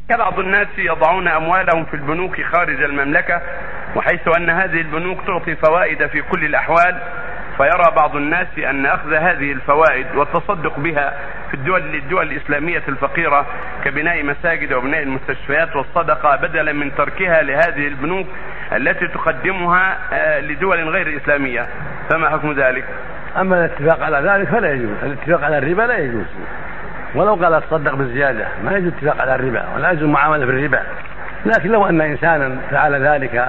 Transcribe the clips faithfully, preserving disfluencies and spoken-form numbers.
بعض الناس يضعون أموالهم في البنوك خارج المملكة، وحيث أن هذه البنوك تعطي فوائد في كل الأحوال، فيرى بعض الناس أن أخذ هذه الفوائد والتصدق بها في الدول الدول الإسلامية الفقيرة كبناء مساجد وبناء المستشفيات والصدقة بدلا من تركها لهذه البنوك التي تقدمها لدول غير إسلامية، فما حكم ذلك؟ أما الاتفاق على ذلك فلا يجوز، الاتفاق على الربا لا يجوز، ولو قال تصدق بالزيادة ما يجوز الاتفاق على الربا ولا يجوز المعاملة بالربا. لكن لو أن إنسانا فعل ذلك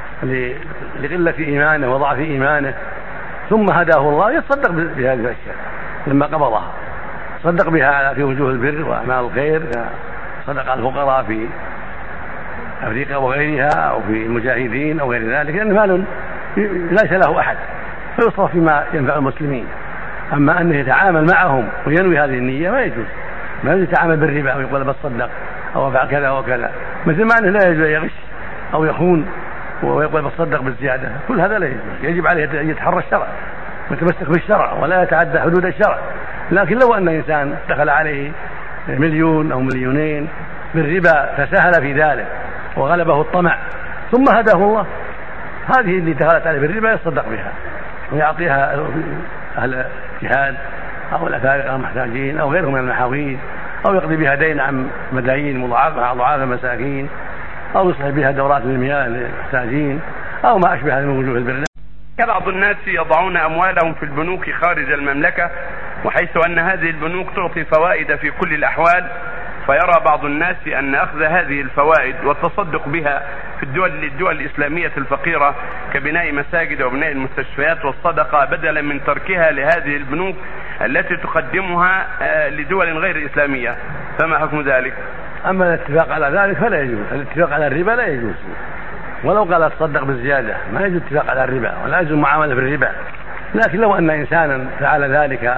لقلة إيمانه وضعف إيمانه ثم هداه الله يتصدق بهذه الأشياء لما قبضها، صدق بها في وجوه البر وأعمال الخير، صدق الفقراء في أفريقيا وغيرها أو في المجاهدين أو غير ذلك، لأن مال ليس له أحد فيصرف فيما ينفع المسلمين. أما أنه يتعامل معهم وينوي هذه النية ما يجوز، ما يجوز يتعامل بالربا أو يقول بتصدق أو أفعل كذا وكذا، مثل ما أنه لا يجوز يغش أو يخون ويقول بتصدق بالزيادة، كل هذا لا يجوز. يجب عليه أن يتحرى الشرع ويتمسك بالشرع ولا يتعدى حدود الشرع. لكن لو أن إنسان دخل عليه مليون أو مليونين بالربا تساهل في ذلك وغلبه الطمع ثم هداه الله، هذه اللي دخلت عليه بالربا يصدق بها ويعطيها أهل الجهاد أو الأفارقة المحتاجين أو غيرهم من المحاويج، أو يقضي بها دين عن مدايين مضاعفة أضعاف المساكين، أو يصلح بها دورات المياه للمحتاجين أو ما أشبه من وجوه البر. بعض الناس يضعون أموالهم في البنوك خارج المملكة، وحيث أن هذه البنوك تعطي فوائد في كل الأحوال، فيرى بعض الناس أن أخذ هذه الفوائد والتصدق بها في الدول الدول الإسلامية الفقيرة كبناء مساجد وبناء المستشفيات والصدقة بدلا من تركها لهذه البنوك التي تقدمها لدول غير إسلامية، فما حكم ذلك؟ أما الاتفاق على ذلك فلا يجوز، الاتفاق على الربا لا يجوز، ولو قال تصدق بالزيادة ما يجوز الاتفاق على الربا ولا يجوز المعاملة بالربا. لكن لو أن إنسانا فعل ذلك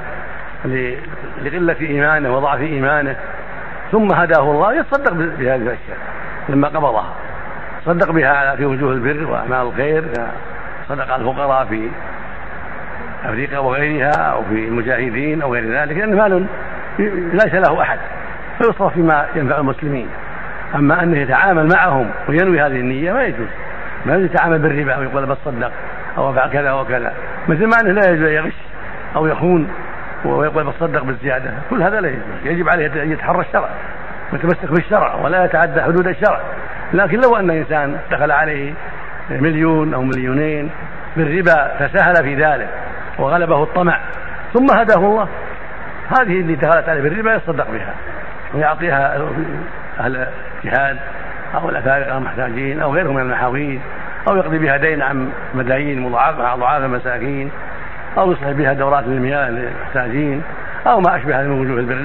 لقلة إيمانه وضعف إيمانه ثم هداه الله يتصدق بهذه الأشياء لما قبضها، صدق بها في وجوه البر وأعمال الخير، صدق الفقراء في أفريقيا وغيرها أو في المجاهدين أو غير ذلك، لأن مال ليس له أحد فيصرف فيما ينفع المسلمين. أما أنه يتعامل معهم وينوي هذه النية ما يجوز، ما يجوز يتعامل بالربا أو يقول بتصدق أو أفعل كذا وكذا، مثل ما أنه لا يجوز يغش أو يخون ويقول بتصدق بالزيادة، كل هذا لا يجوز. يجب عليه أن يتحرى الشرع ويتمسك بالشرع ولا يتعدى حدود الشرع. لكن لو أن إنسان دخل عليه مليون أو مليونين بالربا تساهل في ذلك وغلبه الطمع ثم هداه الله، هذه اللي دخلت عليه بالربا يصدق بها ويعطيها أهل الجهاد أو الأفارقة المحتاجين أو غيرهم من المحاويج، أو يقضي بها دين عن مدايين مضاعفة أضعاف المساكين، أو يصلح بها دورات المياه للمحتاجين أو ما أشبه من وجوه البر.